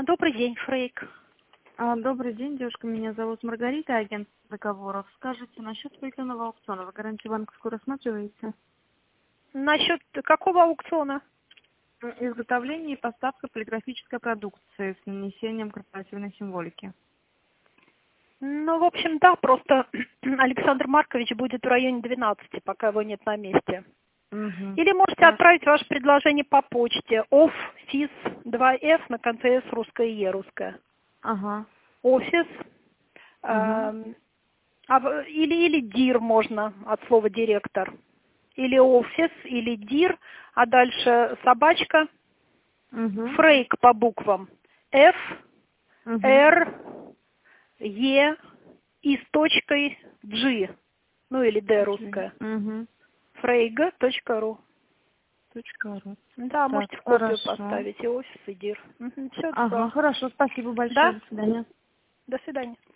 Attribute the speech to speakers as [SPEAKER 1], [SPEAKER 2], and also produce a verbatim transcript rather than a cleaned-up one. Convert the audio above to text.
[SPEAKER 1] Добрый день, Фрейк.
[SPEAKER 2] А, Добрый день, девушка. Меня зовут Маргарита, агент договоров. Скажите, насчет плетеного аукциона, вы гарантию банковскую рассматриваете?
[SPEAKER 1] Насчет какого аукциона?
[SPEAKER 2] М, Изготовление и поставка полиграфической продукции с нанесением корпоративной символики.
[SPEAKER 1] Ну, в общем, да, просто Александр Маркович будет в районе двенадцати, пока его нет на месте.
[SPEAKER 2] Угу.
[SPEAKER 1] Или можете
[SPEAKER 2] Так.
[SPEAKER 1] отправить ваше предложение по почте. Оф, фис, два эф, на конце с русское е русское.
[SPEAKER 2] Ага.
[SPEAKER 1] Офис.
[SPEAKER 2] Угу.
[SPEAKER 1] эм, а в- или, или дир можно от слова директор. Или офис, или дир, а дальше собачка.
[SPEAKER 2] Угу.
[SPEAKER 1] Фрейк по буквам. F,
[SPEAKER 2] Угу.
[SPEAKER 1] R, E и с точкой G. Ну или D русская.
[SPEAKER 2] Угу.
[SPEAKER 1] фрейга точка ру.
[SPEAKER 2] Точка ру.
[SPEAKER 1] Да,
[SPEAKER 2] Так,
[SPEAKER 1] можете в копию
[SPEAKER 2] хорошо.
[SPEAKER 1] поставить и офис, и дир. Угу, все,
[SPEAKER 2] Ага, хорошо, спасибо большое.
[SPEAKER 1] Да?
[SPEAKER 2] До свидания.
[SPEAKER 1] До свидания.